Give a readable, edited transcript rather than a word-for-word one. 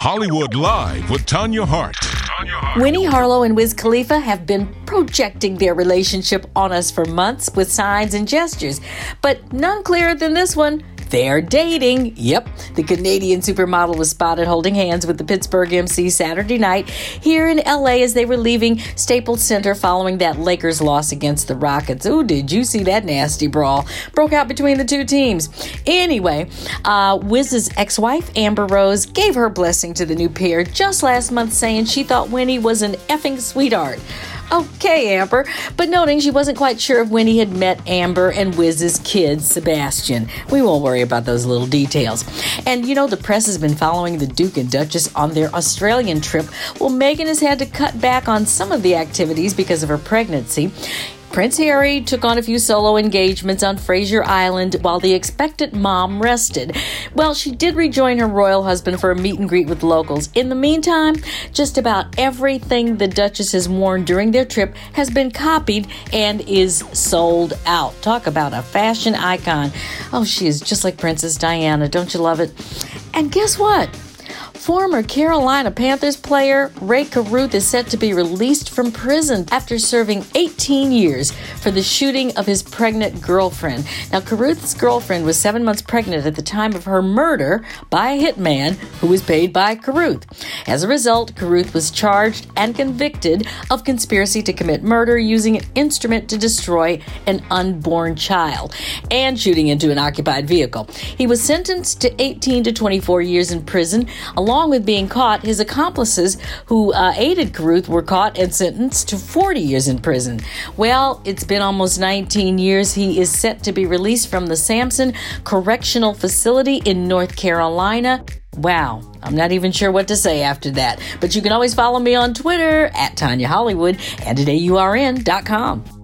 Hollywood Live with Tanya Hart. Winnie Harlow and Wiz Khalifa have been projecting their relationship on us for months with signs and gestures, but none clearer than this one. They're dating. Yep, the Canadian supermodel was spotted holding hands with the Pittsburgh MC Saturday night here in LA as they were leaving Staples Center following that Lakers loss against the Rockets. Ooh, did you see that nasty brawl? Broke out between the two teams. Anyway, Wiz's ex-wife, Amber Rose, gave her blessing to the new pair just last month, saying she thought Winnie was an effing sweetheart. Okay, Amber, but noting she wasn't quite sure if Winnie had met Amber and Wiz's kid, Sebastian. We won't worry about those little details. And you know, the press has been following the Duke and Duchess on their Australian trip. Well, Meghan has had to cut back on some of the activities because of her pregnancy. Prince Harry took on a few solo engagements on Fraser Island while the expectant mom rested. Well, she did rejoin her royal husband for a meet and greet with locals. In the meantime, just about everything the Duchess has worn during their trip has been copied and is sold out. Talk about a fashion icon. Oh, she is just like Princess Diana. Don't you love it? And guess what? Former Carolina Panthers player Ray Carruth is set to be released from prison after serving 18 years for the shooting of his pregnant girlfriend. Now, Carruth's girlfriend was 7 months pregnant at the time of her murder by a hitman who was paid by Carruth. As a result, Carruth was charged and convicted of conspiracy to commit murder using an instrument to destroy an unborn child and shooting into an occupied vehicle. He was sentenced to 18 to 24 years in prison. Along with being caught, his accomplices who aided Carruth were caught and sentenced to 40 years in prison. Well, it's been almost 19 years. He is set to be released from the Sampson Correctional Facility in North Carolina. Wow, I'm not even sure what to say after that. But you can always follow me on Twitter at Tanya Hollywood and todayurn.com.